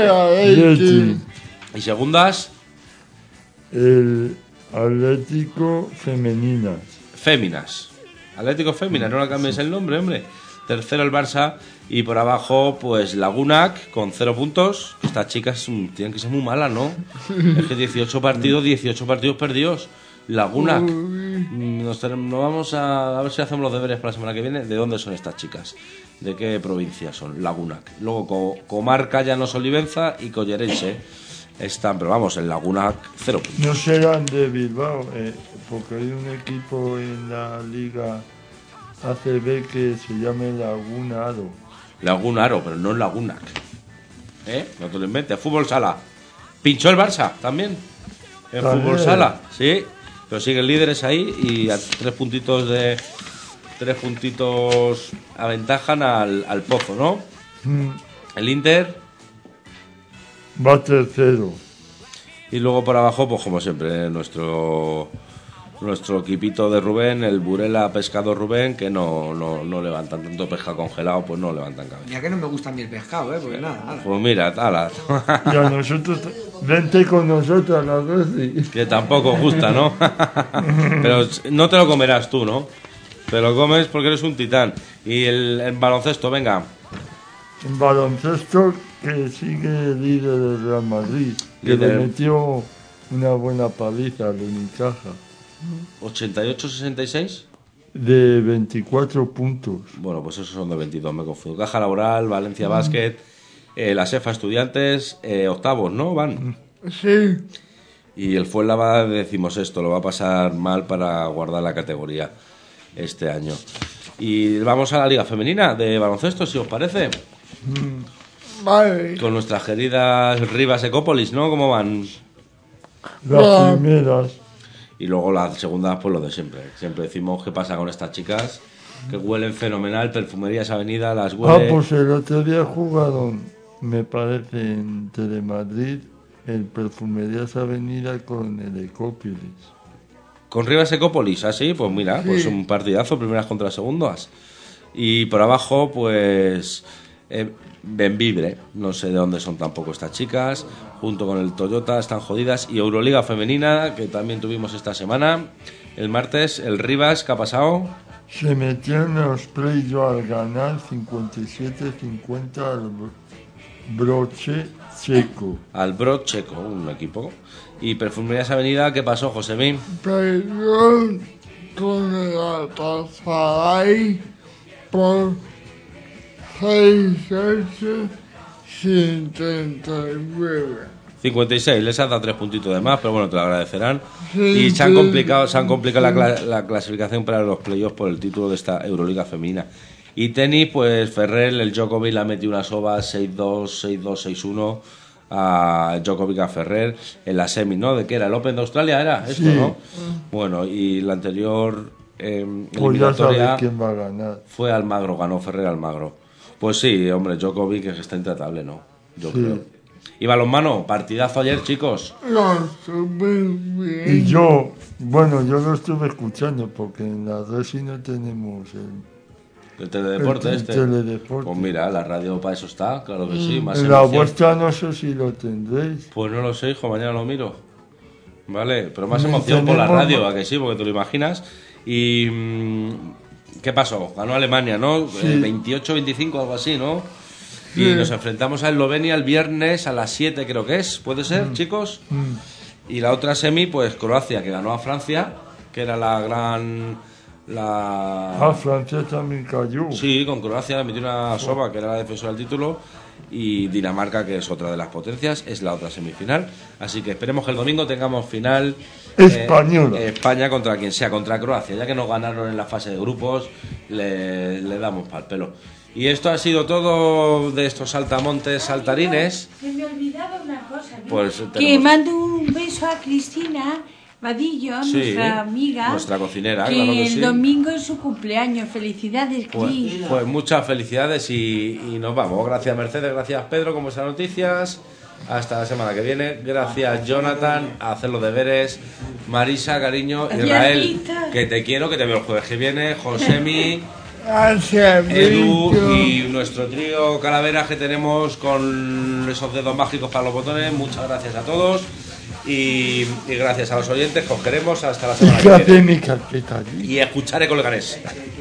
¿Y segundas? El Atlético Femeninas. Féminas. Atlético Féminas, no le cambies el nombre, hombre. Tercero el Barça y por abajo pues Lagunac con 0 puntos. Estas chicas tienen que ser muy malas, ¿no? Es que 18 partidos perdidos. Lagunac. Nos vamos a ver si hacemos los deberes para la semana que viene. ¿De dónde son estas chicas? ¿De qué provincia son? Lagunac. Luego Comarca Llanos Olivenza y Collerense están, pero vamos, en Lagunac 0 puntos. No serán de Bilbao, porque hay un equipo en la Liga ACB que se llama Laguna Aro. Laguna Aro, pero no Lagunac. No te lo inventes. Fútbol sala. ¿Pinchó el Barça también? En fútbol sala, sí. Pero siguen líderes ahí y a 3 puntitos aventajan al Pozo, ¿no? El Inter va tercero. Y luego por abajo, pues como siempre, nuestro nuestro equipito de Rubén, el Burela Pescado Rubén, que no levantan tanto pescado congelado, pues no levantan cabeza. Ya que no me gusta a mí el pescado, porque nada. Pues mira, ala. Y a nosotros, vente con nosotros a las 12. Que tampoco gusta, ¿no? Pero no te lo comerás tú, ¿no? Te lo comes porque eres un titán. Y el baloncesto, venga. En baloncesto, que sigue líder del Real Madrid, que Líder. le metió una buena paliza al Unicaja. 88-66. De 24 puntos. Bueno, pues esos son de 22, me confundo. Caja Laboral, Valencia Basket, la SEFA Estudiantes, octavos, ¿no? Van. Sí. Y el Fuenlabrada, decimos esto, lo va a pasar mal para guardar la categoría este año. Y vamos a la Liga Femenina de baloncesto, si os parece. Vale. Con nuestras queridas Rivas Ecópolis, ¿no? ¿Cómo van? Las primeras. Y luego las segundas, pues lo de siempre. Siempre decimos qué pasa con estas chicas, que huelen fenomenal, Perfumerías Avenida, las huele... Pues el otro día jugaron, me parece, en Telemadrid, el Perfumerías Avenida con el Ecópolis. Con Rivas Ecópolis, así, pues mira, pues un partidazo, primeras contra segundas. Y por abajo, pues Benvibre, no sé de dónde son tampoco estas chicas, junto con el Toyota, están jodidas. Y Euroliga Femenina, que también tuvimos esta semana, el martes, el Rivas, ¿qué ha pasado? Se metió en los playoffs al ganar 57-50 al Broche Checo. Al Broche Checo, un equipo. Y Perfumerías Avenida, ¿qué pasó, Josemín? Perdón con el Galatasaray por 6-8-139. 56, les ha dado 3 puntitos de más, pero bueno, te lo agradecerán. Sí, Y se han sí. complicado la clasificación para los playoffs por el título de esta Euroliga Femenina. Y tenis, pues Ferrer, el Djokovic le ha metido una soba 6-2, 6-2, 6-1 a Djokovic a Ferrer en la semi, ¿no? ¿De qué era? ¿El Open de Australia era esto, Sí. no? Bueno, y la anterior Pues ya sabes eliminatoria quién va a ganar. fue Almagro, ganó Ferrer Almagro. Pues sí, hombre, Djokovic es que está intratable, ¿no? Yo Sí. creo. Y balonmano, partidazo ayer, chicos. Lo supe bien. Y yo lo estuve escuchando porque en la Resi no tenemos El teledeporte el este. teledeporte. Pues mira, la radio para eso está, claro que sí. Más En la emoción. vuestra no sé si lo tendréis. Pues no lo sé, hijo, mañana lo miro. Vale, pero más No emoción por la tenemos radio, más. ¿a que sí? Porque te lo imaginas. Y ¿qué pasó? Ganó Alemania, ¿no? Sí. 28-25, algo así, ¿no? Sí. Y nos enfrentamos a Eslovenia el viernes a las 7, creo que es. ¿Puede ser, chicos? Y la otra semi, pues Croacia, que ganó a Francia, que era la gran... Francia también cayó. Sí, con Croacia le metió una soba, que era la defensora del título. Y Dinamarca, que es otra de las potencias, es la otra semifinal. Así que esperemos que el domingo tengamos final Española. España contra quien sea, contra Croacia. Ya que nos ganaron en la fase de grupos, le damos pa'l pelo. Y esto ha sido todo de estos saltamontes saltarines. Se me ha olvidado una cosa, ¿no? Pues Que tenemos- mando un beso a Cristina Vadillo, Sí, nuestra amiga. nuestra cocinera, que claro que el sí. domingo es su cumpleaños. Felicidades, Cris. Pues muchas felicidades y nos vamos. Gracias Mercedes, gracias Pedro con vuestras noticias. Hasta la semana que viene. Gracias Jonathan, a hacer los deberes. Marisa, cariño. Adiós, Israel, Víctor. que te quiero, que te veo el jueves que viene. Josemi, Gracias, Edu Víctor. y nuestro trío Calaveras que tenemos con esos dedos mágicos para los botones. Muchas gracias a todos. Y gracias a los oyentes que os queremos hasta la semana ¿Qué que hace viene. mi carpeta allí? Y escucharé con el ganés.